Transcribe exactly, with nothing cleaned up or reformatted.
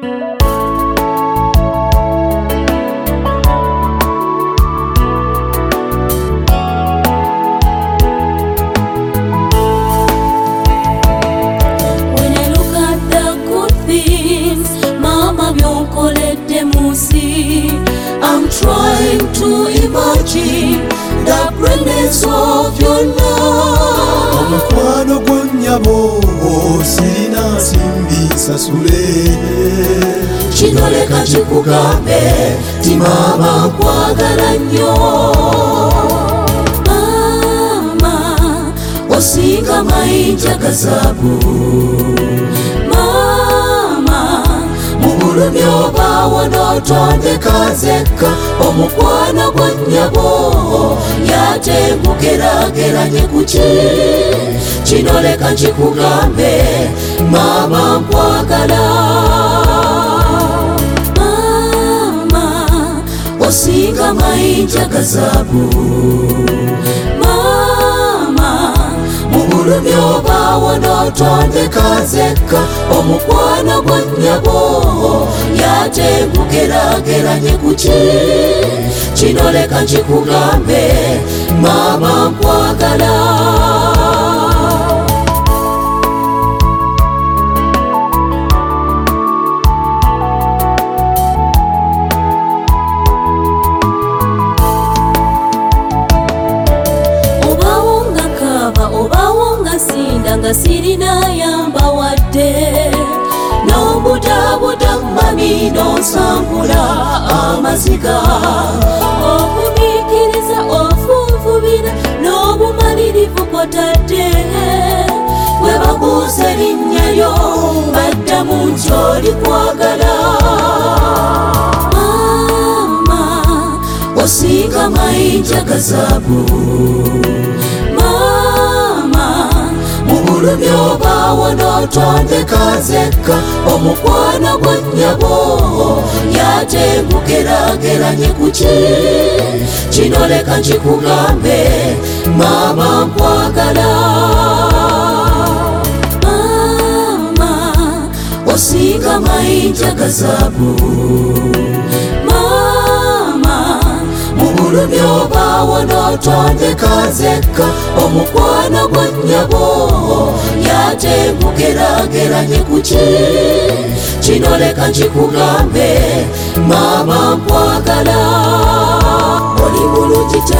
I'm trying to imagine the brightness of your love. Omukwano gwo nnyabo sirina simbi nsasule. Kino leka kikugambe ti maama nkwagala nnyo. Maama osinga mayinja ga zaabu. Mulumi obaawo n'otondeka nzekka omukwano gwa nnyabo yatengugeraageranye ku ki. Kino leka nkikugambe maama nkwagala. Maama osinga mayinja ga zaabu. Mulumi obaawo n'otondeka nzekka omukwano gwa nnyabo yatengugeraageranye ku ki. Kino leka nkikugambe maama nkwagala. Nga sirina yamba wadde n'obudabuda mami n'onsangula amaziga. Okumiikiriza ofunvubira n'obumalirivu kwotadde. Bwe babuuza erinnya lyo baddamu nti oli kwagala. Maama osinga mayinja ga zaabu. Mulumi obaawo n'otondeka nzekka omukwano gwa nnyabo yatengugeraageranye ku ki. Kino leka nkikugambe maama nkwagala. Maama osinga mayinja ga zaabu. Mulumi obaawo n'otondeka nzekka omukwano gwa nnyabo yatengugeraageranye ku ki. Kino leka nkikugambe maama nkwagala. Oli bulungi.